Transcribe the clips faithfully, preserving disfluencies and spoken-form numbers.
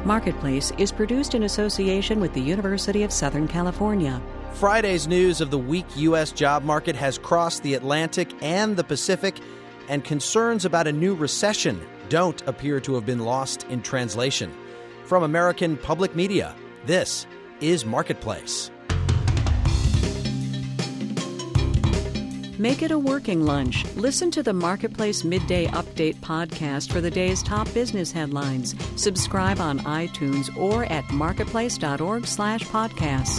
Marketplace is produced in association with the University of Southern California. Friday's news of the weak U S job market has crossed the Atlantic and the Pacific, and concerns about a new recession don't appear to have been lost in translation. From American Public Media, this is Marketplace. Make it a working lunch. Listen to the Marketplace Midday Update podcast for the day's top business headlines. Subscribe on iTunes or at marketplace.org slash podcasts.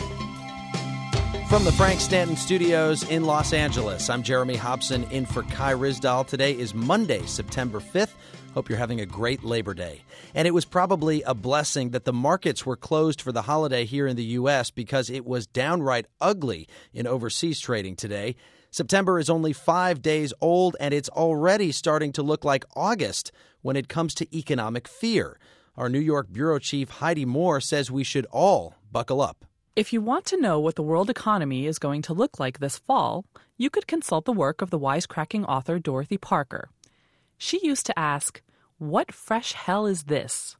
From the Frank Stanton Studios in Los Angeles, I'm Jeremy Hobson in for Kai Ryssdal. Today is Monday, September fifth. Hope you're having a great Labor Day. And it was probably a blessing that the markets were closed for the holiday here in the U S because it was downright ugly in overseas trading today. September is only five days old, and it's already starting to look like August when it comes to economic fear. Our New York bureau chief, Heidi Moore, says we should all buckle up. If you want to know what the world economy is going to look like this fall, you could consult the work of the wisecracking author Dorothy Parker. She used to ask, "What fresh hell is this?"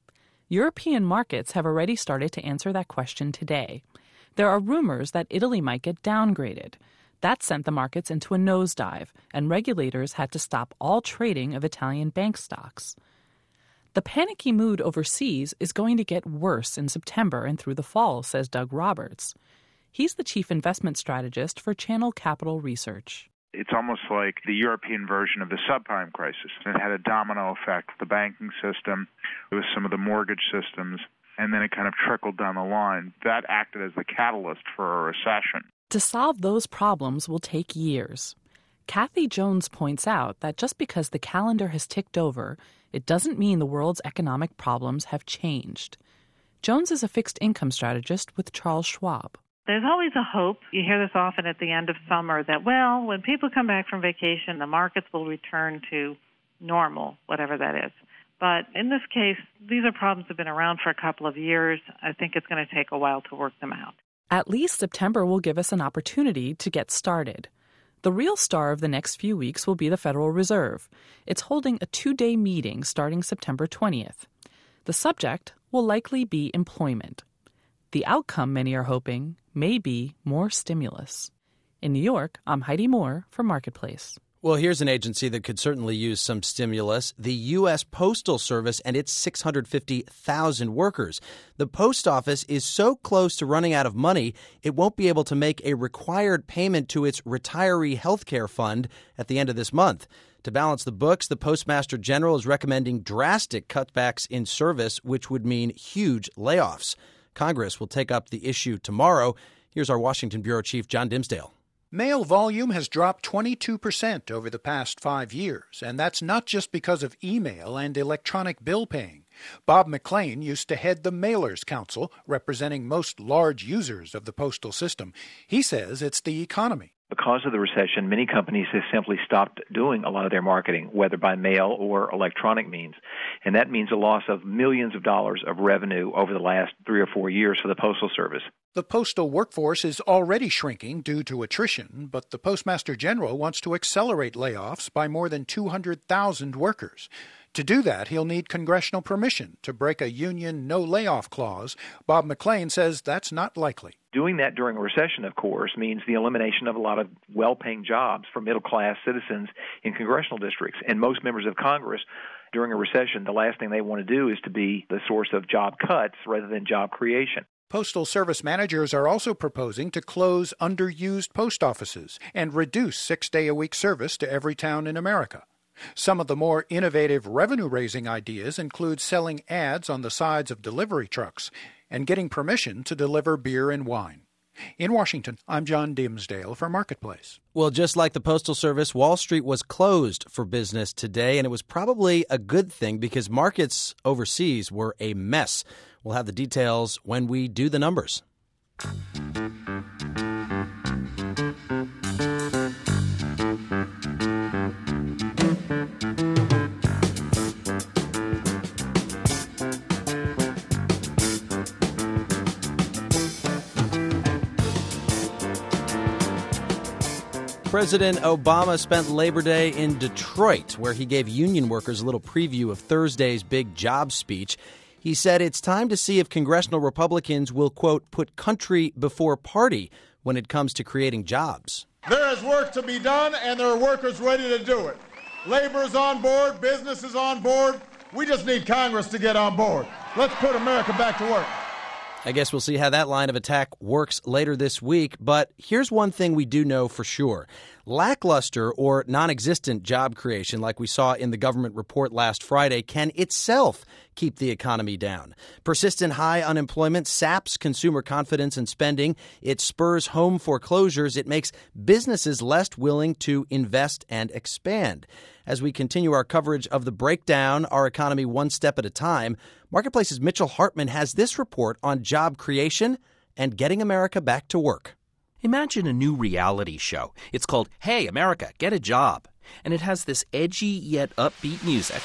European markets have already started to answer that question today. There are rumors that Italy might get downgraded. That sent the markets into a nosedive, and regulators had to stop all trading of Italian bank stocks. The panicky mood overseas is going to get worse in September and through the fall, says Doug Roberts. He's the chief investment strategist for Channel Capital Research. It's almost like the European version of the subprime crisis. It had a domino effect with the banking system, with some of the mortgage systems, and then it kind of trickled down the line. That acted as the catalyst for a recession. To solve those problems will take years. Kathy Jones points out that just because the calendar has ticked over, it doesn't mean the world's economic problems have changed. Jones is a fixed income strategist with Charles Schwab. There's always a hope. You hear this often at the end of summer that, well, when people come back from vacation, the markets will return to normal, whatever that is. But in this case, these are problems that have been around for a couple of years. I think it's going to take a while to work them out. At least September will give us an opportunity to get started. The real star of the next few weeks will be the Federal Reserve. It's holding a two-day meeting starting September twentieth. The subject will likely be employment. The outcome, many are hoping, may be more stimulus. In New York, I'm Heidi Moore for Marketplace. Well, here's an agency that could certainly use some stimulus, the U S Postal Service and its six hundred fifty thousand workers. The post office is so close to running out of money, it won't be able to make a required payment to its retiree health care fund at the end of this month. To balance the books, the Postmaster General is recommending drastic cutbacks in service, which would mean huge layoffs. Congress will take up the issue tomorrow. Here's our Washington bureau chief, John Dimsdale. Mail volume has dropped twenty-two percent over the past five years, and that's not just because of email and electronic bill paying. Bob McLean used to head the Mailers Council, representing most large users of the postal system. He says it's the economy. Because of the recession, many companies have simply stopped doing a lot of their marketing, whether by mail or electronic means. And that means a loss of millions of dollars of revenue over the last three or four years for the Postal Service. The postal workforce is already shrinking due to attrition, but the Postmaster General wants to accelerate layoffs by more than two hundred thousand workers. To do that, he'll need congressional permission to break a union no-layoff clause. Bob McLean says that's not likely. Doing that during a recession, of course, means the elimination of a lot of well-paying jobs for middle-class citizens in congressional districts. And most members of Congress, during a recession, the last thing they want to do is to be the source of job cuts rather than job creation. Postal Service managers are also proposing to close underused post offices and reduce six-day-a-week service to every town in America. Some of the more innovative revenue-raising ideas include selling ads on the sides of delivery trucks and getting permission to deliver beer and wine. In Washington, I'm John Dimsdale for Marketplace. Well, just like the Postal Service, Wall Street was closed for business today, and it was probably a good thing because markets overseas were a mess. We'll have the details when we do the numbers. President Obama spent Labor Day in Detroit, where he gave union workers a little preview of Thursday's big job speech. He said it's time to see if congressional Republicans will, quote, put country before party when it comes to creating jobs. There is work to be done, and there are workers ready to do it. Labor is on board. Business is on board. We just need Congress to get on board. Let's put America back to work. I guess we'll see how that line of attack works later this week. But here's one thing we do know for sure. Lackluster or non-existent job creation, like we saw in the government report last Friday, can itself keep the economy down. Persistent high unemployment saps consumer confidence and spending. It spurs home foreclosures. It makes businesses less willing to invest and expand. As we continue our coverage of the breakdown, our economy one step at a time, Marketplace's Mitchell Hartman has this report on job creation and getting America back to work. Imagine a new reality show. It's called Hey America, Get a Job. And it has this edgy yet upbeat music.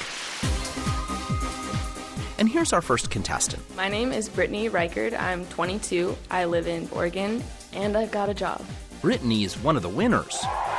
And here's our first contestant. My name is Brittany Reichard. I'm twenty-two. I live in Oregon, and I've got a job. Brittany is one of the winners.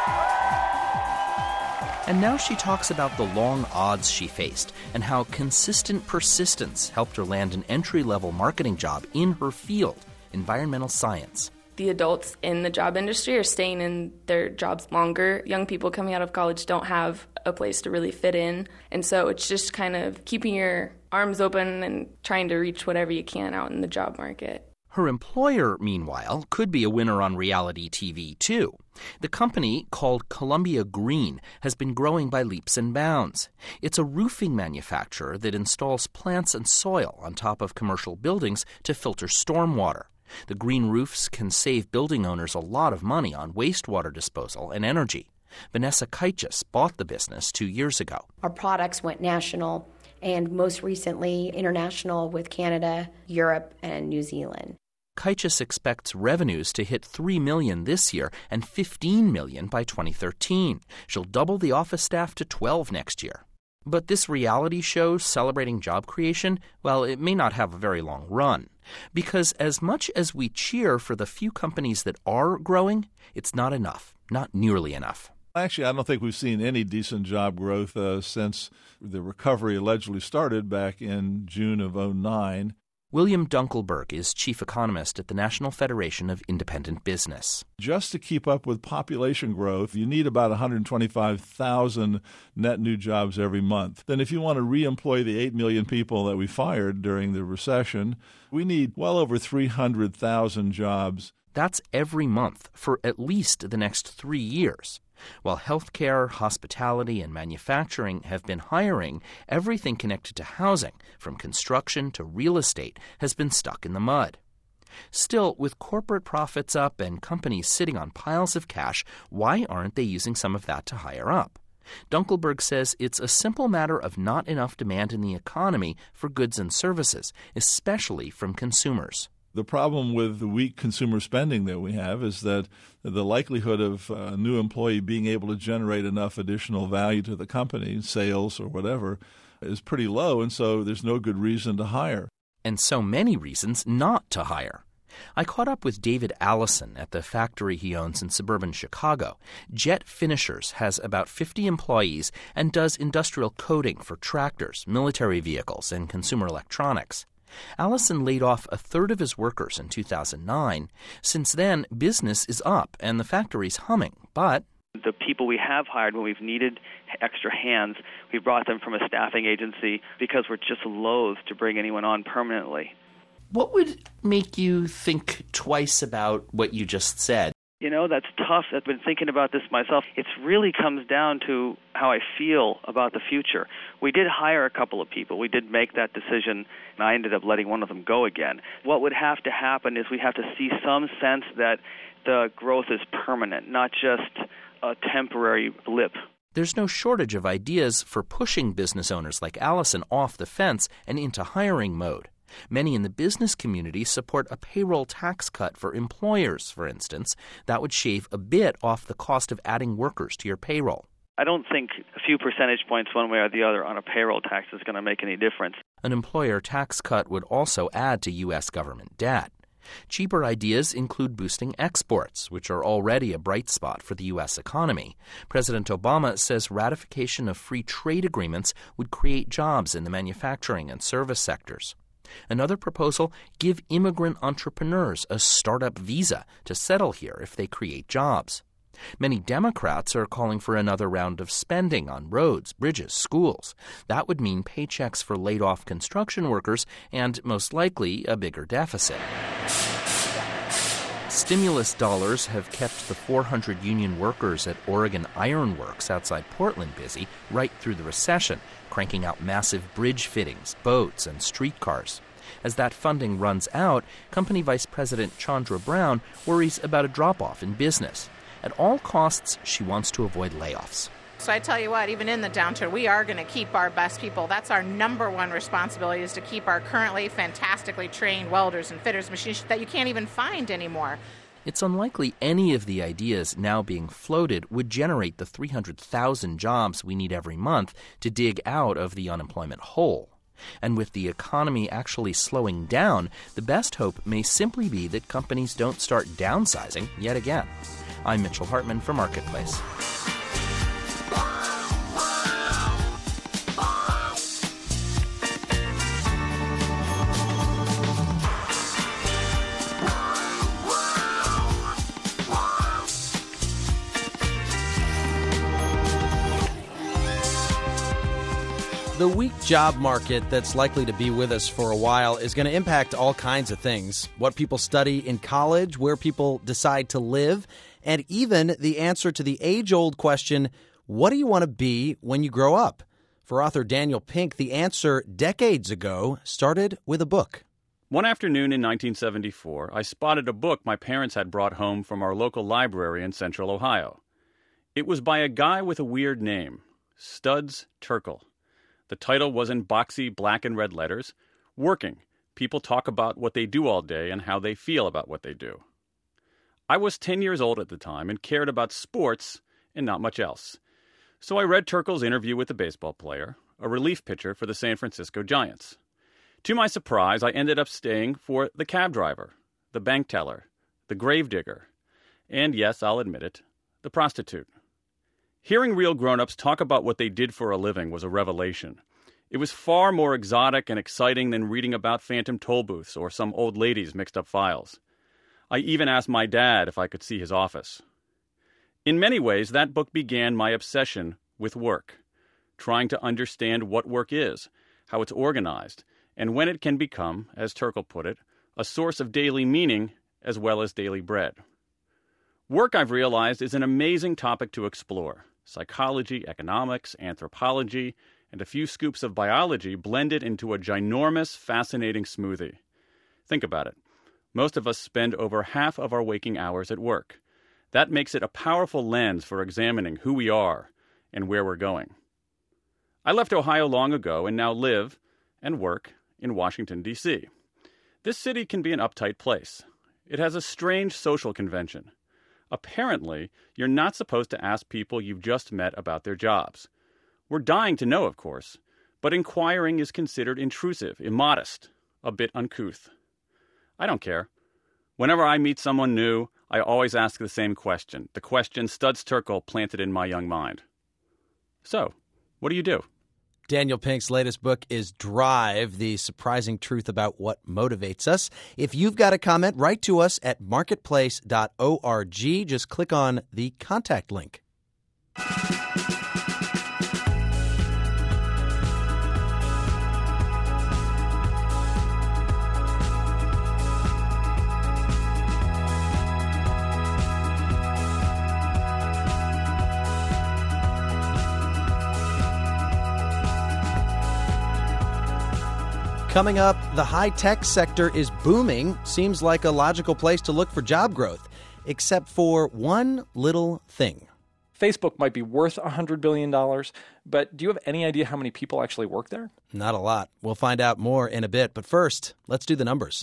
And now she talks about the long odds she faced and how consistent persistence helped her land an entry-level marketing job in her field, environmental science. The adults in the job industry are staying in their jobs longer. Young people coming out of college don't have a place to really fit in. And so it's just kind of keeping your arms open and trying to reach whatever you can out in the job market. Her employer, meanwhile, could be a winner on reality T V, too. The company, called Columbia Green, has been growing by leaps and bounds. It's a roofing manufacturer that installs plants and soil on top of commercial buildings to filter stormwater. The green roofs can save building owners a lot of money on wastewater disposal and energy. Vanessa Kaichis bought the business two years ago. Our products went national and most recently international with Canada, Europe, and New Zealand. Kaichis expects revenues to hit three million dollars this year and fifteen million dollars by twenty thirteen. She'll double the office staff to twelve next year. But this reality show celebrating job creation, well, it may not have a very long run. Because as much as we cheer for the few companies that are growing, it's not enough, not nearly enough. Actually, I don't think we've seen any decent job growth uh, since the recovery allegedly started back in June of oh nine. William Dunkelberg is chief economist at the National Federation of Independent Business. Just to keep up with population growth, you need about one hundred twenty-five thousand net new jobs every month. Then if you want to reemploy the eight million people that we fired during the recession, we need well over three hundred thousand jobs. That's every month for at least the next three years. While healthcare, hospitality, and manufacturing have been hiring, everything connected to housing, from construction to real estate, has been stuck in the mud. Still, with corporate profits up and companies sitting on piles of cash, why aren't they using some of that to hire up? Dunkelberg says it's a simple matter of not enough demand in the economy for goods and services, especially from consumers. The problem with the weak consumer spending that we have is that the likelihood of a new employee being able to generate enough additional value to the company, sales or whatever, is pretty low, and so there's no good reason to hire. And so many reasons not to hire. I caught up with David Allison at the factory he owns in suburban Chicago. Jet Finishers has about fifty employees and does industrial coating for tractors, military vehicles, and consumer electronics. Allison laid off a third of his workers in two thousand nine. Since then, business is up and the factory's humming, but the people we have hired when we've needed extra hands, we brought them from a staffing agency because we're just loath to bring anyone on permanently. What would make you think twice about what you just said? You know, that's tough. I've been thinking about this myself. It really comes down to how I feel about the future. We did hire a couple of people. We did make that decision, and I ended up letting one of them go again. What would have to happen is we have to see some sense that the growth is permanent, not just a temporary blip. There's no shortage of ideas for pushing business owners like Allison off the fence and into hiring mode. Many in the business community support a payroll tax cut for employers, for instance. That would shave a bit off the cost of adding workers to your payroll. I don't think a few percentage points one way or the other on a payroll tax is going to make any difference. An employer tax cut would also add to U S government debt. Cheaper ideas include boosting exports, which are already a bright spot for the U S economy. President Obama says ratification of free trade agreements would create jobs in the manufacturing and service sectors. Another proposal, give immigrant entrepreneurs a startup visa to settle here if they create jobs. Many Democrats are calling for another round of spending on roads, bridges, schools. That would mean paychecks for laid-off construction workers and, most likely, a bigger deficit. Stimulus dollars have kept the four hundred union workers at Oregon Iron Works outside Portland busy right through the recession, cranking out massive bridge fittings, boats, and streetcars. As that funding runs out, company Vice President Chandra Brown worries about a drop-off in business. At all costs, she wants to avoid layoffs. So I tell you what, even in the downturn, we are going to keep our best people. That's our number one responsibility, is to keep our currently fantastically trained welders and fitters, machinists that you can't even find anymore. It's unlikely any of the ideas now being floated would generate the three hundred thousand jobs we need every month to dig out of the unemployment hole. And with the economy actually slowing down, the best hope may simply be that companies don't start downsizing yet again. I'm Mitchell Hartman for Marketplace. The weak job market that's likely to be with us for a while is going to impact all kinds of things. What people study in college, where people decide to live, and even the answer to the age-old question, what do you want to be when you grow up? For author Daniel Pink, the answer decades ago started with a book. One afternoon in nineteen seventy-four, I spotted a book my parents had brought home from our local library in central Ohio. It was by a guy with a weird name, Studs Terkel. The title was in boxy black and red letters, Working. People talk about what they do all day and how they feel about what they do. I was ten years old at the time and cared about sports and not much else. So I read Terkel's interview with the baseball player, a relief pitcher for the San Francisco Giants. To my surprise, I ended up staying for the cab driver, the bank teller, the gravedigger, and yes, I'll admit it, the prostitute. Hearing real grown-ups talk about what they did for a living was a revelation. It was far more exotic and exciting than reading about phantom toll booths or some old ladies' mixed-up files. I even asked my dad if I could see his office. In many ways, that book began my obsession with work, trying to understand what work is, how it's organized, and when it can become, as Terkel put it, a source of daily meaning as well as daily bread. Work, I've realized, is an amazing topic to explore. Psychology, economics, anthropology, and a few scoops of biology blended into a ginormous, fascinating smoothie. Think about it. Most of us spend over half of our waking hours at work. That makes it a powerful lens for examining who we are and where we're going. I left Ohio long ago and now live and work in Washington, D C This city can be an uptight place. It has a strange social convention. Apparently, you're not supposed to ask people you've just met about their jobs. We're dying to know, of course, but inquiring is considered intrusive, immodest, a bit uncouth. I don't care. Whenever I meet someone new, I always ask the same question, the question Studs Terkel planted in my young mind. So, what do you do? Daniel Pink's latest book is Drive, the surprising truth about what motivates us. If you've got a comment, write to us at marketplace dot org. Just click on the contact link. Coming up, the high-tech sector is booming. Seems like a logical place to look for job growth, except for one little thing. Facebook might be worth one hundred billion dollars, but do you have any idea how many people actually work there? Not a lot. We'll find out more in a bit. But first, let's do the numbers.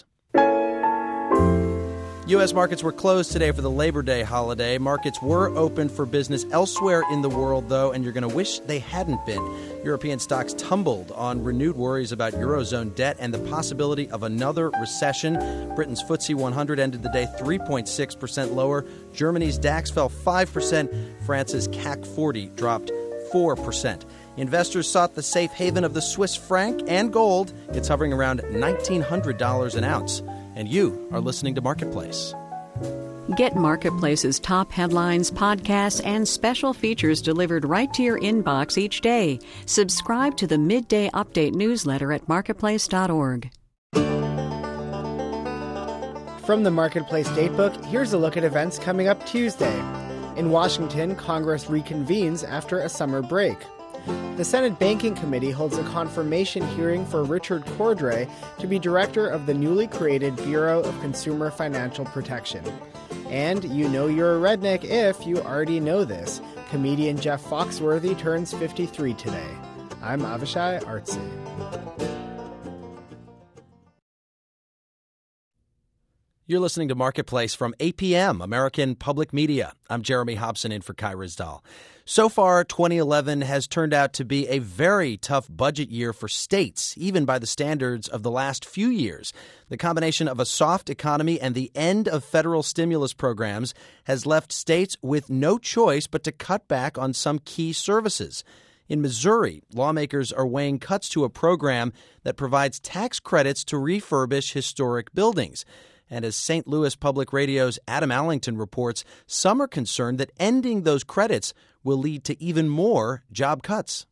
U S markets were closed today for the Labor Day holiday. Markets were open for business elsewhere in the world, though, and you're going to wish they hadn't been. European stocks tumbled on renewed worries about Eurozone debt and the possibility of another recession. Britain's F T S E one hundred ended the day three point six percent lower. Germany's DAX fell five percent. France's C A C forty dropped four percent. Investors sought the safe haven of the Swiss franc and gold. It's hovering around nineteen hundred dollars an ounce. And you are listening to Marketplace. Get Marketplace's top headlines, podcasts, and special features delivered right to your inbox each day. Subscribe to the Midday Update newsletter at marketplace dot org. From the Marketplace Datebook, here's a look at events coming up Tuesday. In Washington, Congress reconvenes after a summer break. The Senate Banking Committee holds a confirmation hearing for Richard Cordray to be director of the newly created Bureau of Consumer Financial Protection. And you know you're a redneck if you already know this. Comedian Jeff Foxworthy turns fifty-three today. I'm Avishai Artsy. You're listening to Marketplace from A P M, American Public Media. I'm Jeremy Hobson in for Kai Ryssdal. So far, twenty eleven has turned out to be a very tough budget year for states, even by the standards of the last few years. The combination of a soft economy and the end of federal stimulus programs has left states with no choice but to cut back on some key services. In Missouri, lawmakers are weighing cuts to a program that provides tax credits to refurbish historic buildings. And as Saint Louis Public Radio's Adam Allington reports, some are concerned that ending those credits will lead to even more job cuts.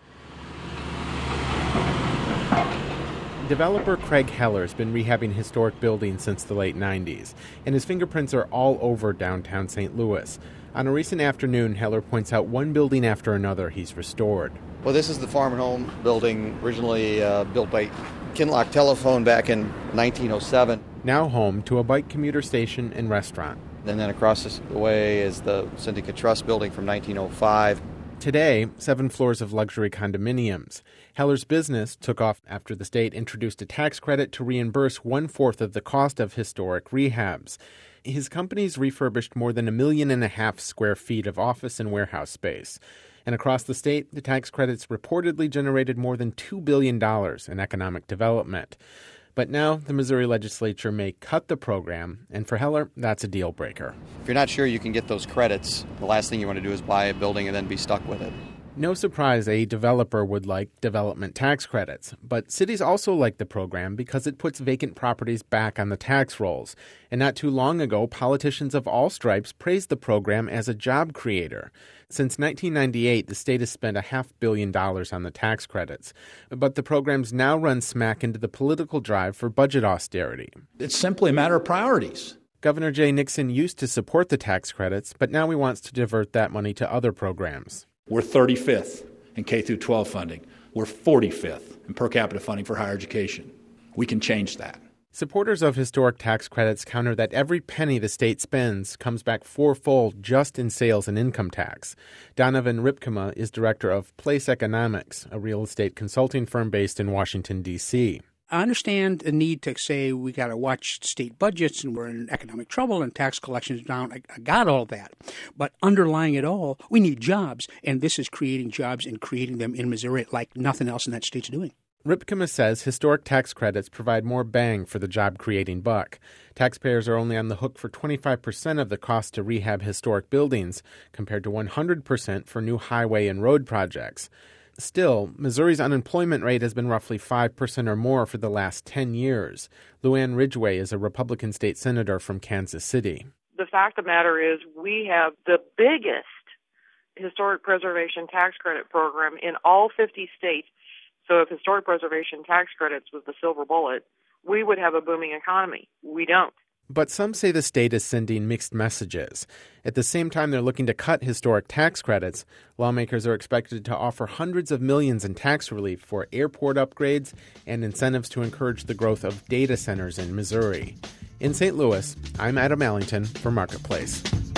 Developer Craig Heller has been rehabbing historic buildings since the late nineties, and his fingerprints are all over downtown Saint Louis. On a recent afternoon, Heller points out one building after another he's restored. Well, this is the Farm and Home building, originally uh, built by Kinloch Telephone back in nineteen oh seven. Now home to a bike commuter station and restaurant. And then across the way is the Syndicate Trust building from nineteen oh five. Today, seven floors of luxury condominiums. Heller's business took off after the state introduced a tax credit to reimburse one-fourth of the cost of historic rehabs. His company's refurbished more than a million and a half square feet of office and warehouse space. And across the state, the tax credits reportedly generated more than two billion dollars in economic development. But now the Missouri legislature may cut the program, and for Heller, that's a deal breaker. If you're not sure you can get those credits, the last thing you want to do is buy a building and then be stuck with it. No surprise a developer would like development tax credits, but cities also like the program because it puts vacant properties back on the tax rolls. And not too long ago, politicians of all stripes praised the program as a job creator. Since nineteen ninety-eight, the state has spent a half billion dollars on the tax credits. But the program's now run smack into the political drive for budget austerity. It's simply a matter of priorities. Governor Jay Nixon used to support the tax credits, but now he wants to divert that money to other programs. We're thirty-fifth in K through twelve funding. We're forty-fifth in per capita funding for higher education. We can change that. Supporters of historic tax credits counter that every penny the state spends comes back fourfold just in sales and income tax. Donovan Ripkema is director of Place Economics, a real estate consulting firm based in Washington, D C I understand the need to say we got to watch state budgets and we're in economic trouble and tax collections down. I, I got all that. But underlying it all, we need jobs. And this is creating jobs and creating them in Missouri like nothing else in that state's doing. Ripkema says historic tax credits provide more bang for the job-creating buck. Taxpayers are only on the hook for twenty-five percent of the cost to rehab historic buildings, compared to one hundred percent for new highway and road projects. Still, Missouri's unemployment rate has been roughly five percent or more for the last ten years. Luann Ridgway is a Republican state senator from Kansas City. The fact of the matter is we have the biggest historic preservation tax credit program in all fifty states. So if historic preservation tax credits was the silver bullet, we would have a booming economy. We don't. But some say the state is sending mixed messages. At the same time they're looking to cut historic tax credits, lawmakers are expected to offer hundreds of millions in tax relief for airport upgrades and incentives to encourage the growth of data centers in Missouri. In Saint Louis, I'm Adam Allington for Marketplace.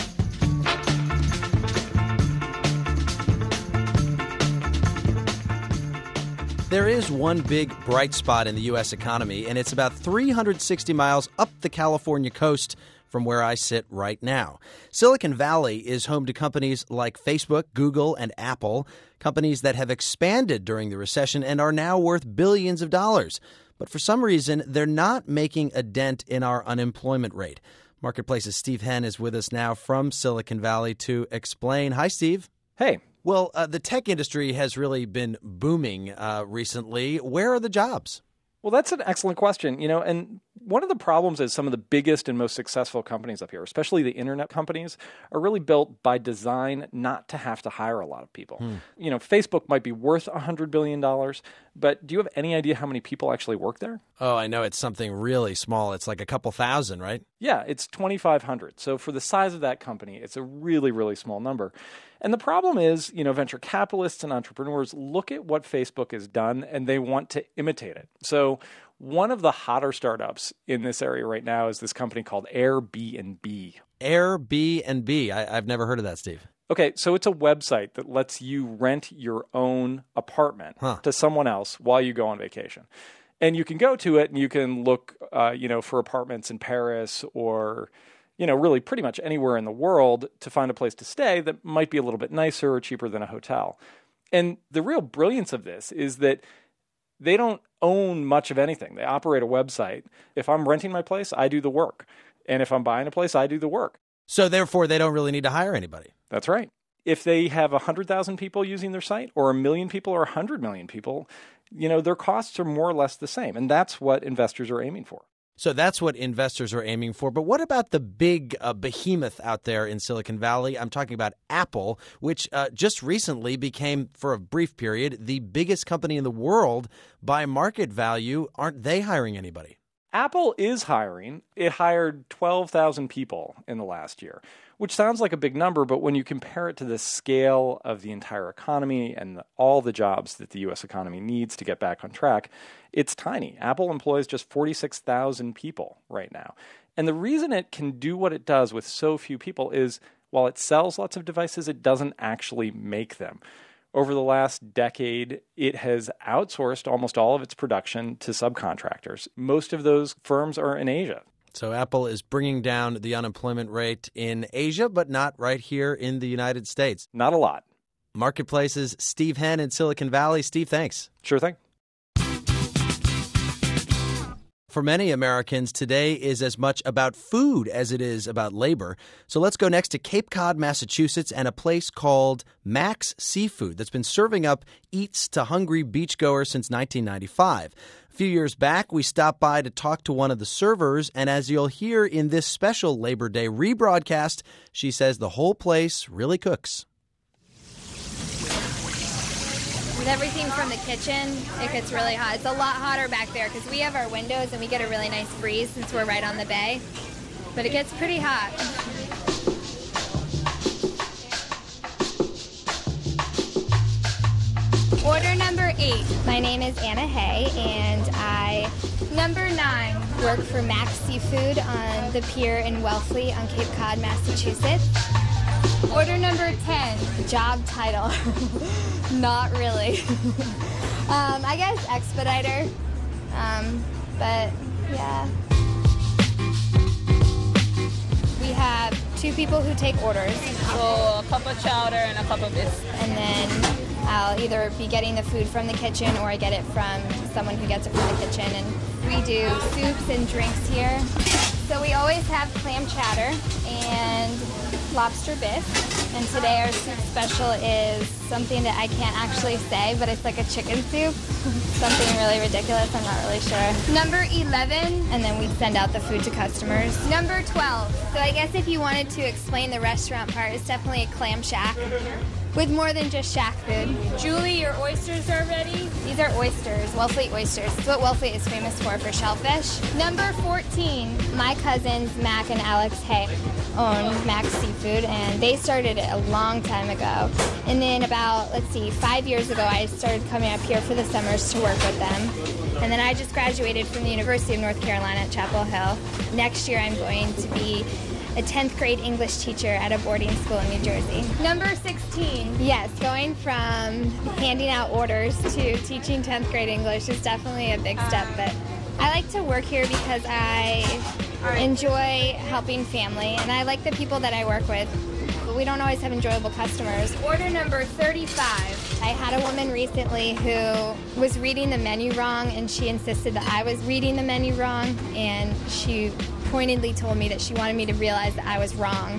There is one big bright spot in the U S economy, and it's about three hundred sixty miles up the California coast from where I sit right now. Silicon Valley is home to companies like Facebook, Google, and Apple, companies that have expanded during the recession and are now worth billions of dollars. But for some reason, they're not making a dent in our unemployment rate. Marketplace's Steve Henn is with us now from Silicon Valley to explain. Hi, Steve. Hey. Well, uh, the tech industry has really been booming uh, recently. Where are the jobs? Well, that's an excellent question. You know, and one of the problems is some of the biggest and most successful companies up here, especially the internet companies, are really built by design not to have to hire a lot of people. Hmm. You know, Facebook might be worth one hundred billion dollars, but do you have any idea how many people actually work there? Oh, I know it's something really small. It's like a couple thousand, right? Yeah, it's twenty-five hundred. So for the size of that company, it's a really, really small number. And the problem is, you know, venture capitalists and entrepreneurs look at what Facebook has done and they want to imitate it. So one of the hotter startups in this area right now is this company called Airbnb. Airbnb. I, I've never heard of that, Steve. Okay, so it's a website that lets you rent your own apartment huh. to someone else while you go on vacation. And you can go to it and you can look, uh, you know, for apartments in Paris or, you know, really pretty much anywhere in the world to find a place to stay that might be a little bit nicer or cheaper than a hotel. And the real brilliance of this is that they don't own much of anything. They operate a website. If I'm renting my place, I do the work. And if I'm buying a place, I do the work. So therefore, they don't really need to hire anybody. That's right. If they have one hundred thousand people using their site or a million people or one hundred million people, you know, their costs are more or less the same. And that's what investors are aiming for. So that's what investors are aiming for. But what about the big uh, behemoth out there in Silicon Valley? I'm talking about Apple, which uh, just recently became, for a brief period, the biggest company in the world by market value. Aren't they hiring anybody? Apple is hiring. It hired twelve thousand people in the last year, which sounds like a big number, but when you compare it to the scale of the entire economy and the, all the jobs that the U S economy needs to get back on track, it's tiny. Apple employs just forty-six thousand people right now. And the reason it can do what it does with so few people is while it sells lots of devices, it doesn't actually make them. Over the last decade, it has outsourced almost all of its production to subcontractors. Most of those firms are in Asia. So Apple is bringing down the unemployment rate in Asia, but not right here in the United States. Not a lot. Marketplace's Steve Henn in Silicon Valley. Steve, thanks. Sure thing. For many Americans, today is as much about food as it is about labor. So let's go next to Cape Cod, Massachusetts, and a place called Max Seafood that's been serving up eats to hungry beachgoers since nineteen ninety-five. A few years back, we stopped by to talk to one of the servers, and as you'll hear in this special Labor Day rebroadcast, she says the whole place really cooks. With everything from the kitchen, it gets really hot. It's a lot hotter back there because we have our windows and we get a really nice breeze since we're right on the bay. But it gets pretty hot. Order number eight. My name is Anna Hay, and I, number nine, work for Max Seafood on the pier in Wellfleet on Cape Cod, Massachusetts. Order number ten, job title. Not really. um, I guess expediter. Um, but yeah. We have two people who take orders. So a cup of chowder and a cup of biscuit. And then I'll either be getting the food from the kitchen or I get it from someone who gets it from the kitchen. And we do soups and drinks here. So we always have clam chowder and lobster bisque. And today our soup special is something that I can't actually say, but it's like a chicken soup. Something really ridiculous, I'm not really sure. Number eleven, and then we send out the food to customers. Number twelve. So I guess if you wanted to explain the restaurant part, it's definitely a clam shack with more than just shack food. Julie, your oysters are ready? These are oysters, Wellfleet oysters. It's what Wellfleet is famous for, for shellfish. Number fourteen, my cousins, Mac and Alex Hay, own Max Seafood, and they started it a long time ago. And then about, let's see, five years ago, I started coming up here for the summers to work with them. And then I just graduated from the University of North Carolina at Chapel Hill. Next year, I'm going to be a tenth grade English teacher at a boarding school in New Jersey. Number sixteen. Yes, going from handing out orders to teaching tenth grade English is definitely a big step, but I like to work here because I enjoy helping family, and I like the people that I work with. But we don't always have enjoyable customers. Order number thirty-five. I had a woman recently who was reading the menu wrong, and she insisted that I was reading the menu wrong, and she pointedly told me that she wanted me to realize that I was wrong.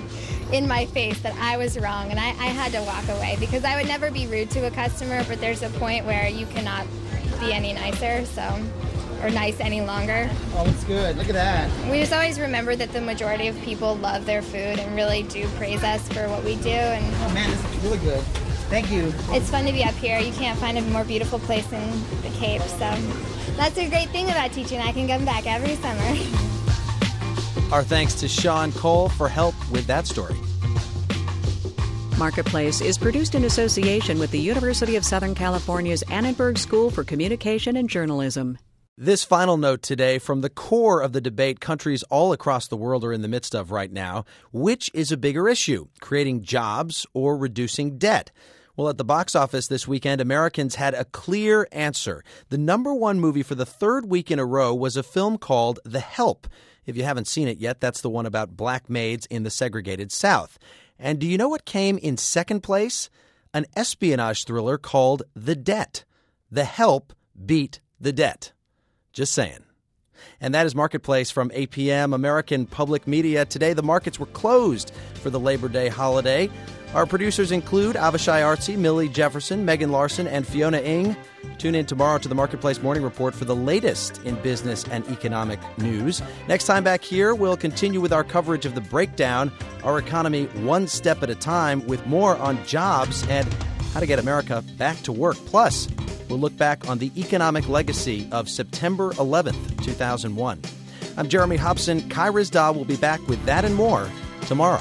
in my face that I was wrong, and I, I had to walk away because I would never be rude to a customer, but there's a point where you cannot be any nicer, so or nice any longer. Oh, that's good. Look at that. We just always remember that the majority of people love their food and really do praise us for what we do. And oh man, this is really good. Thank you. It's fun to be up here. You can't find a more beautiful place in the Cape, so that's a great thing about teaching. I can come back every summer. Our thanks to Sean Cole for help with that story. Marketplace is produced in association with the University of Southern California's Annenberg School for Communication and Journalism. This final note today from the core of the debate countries all across the world are in the midst of right now. Which is a bigger issue, creating jobs or reducing debt? Well, at the box office this weekend, Americans had a clear answer. The number one movie for the third week in a row was a film called The Help. If you haven't seen it yet, that's the one about black maids in the segregated South. And do you know what came in second place? An espionage thriller called The Debt. The Help beat The Debt. Just saying. And that is Marketplace from A P M, American Public Media. Today, the markets were closed for the Labor Day holiday. Our producers include Avishai Artsy, Millie Jefferson, Megan Larson, and Fiona Ng. Tune in tomorrow to the Marketplace Morning Report for the latest in business and economic news. Next time back here, we'll continue with our coverage of the breakdown, our economy one step at a time, with more on jobs and how to get America back to work. Plus, we'll look back on the economic legacy of September eleventh, two thousand one. I'm Jeremy Hobson. Kai Ryssdal will be back with that and more tomorrow.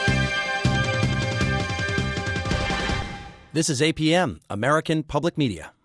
This is A P M, American Public Media.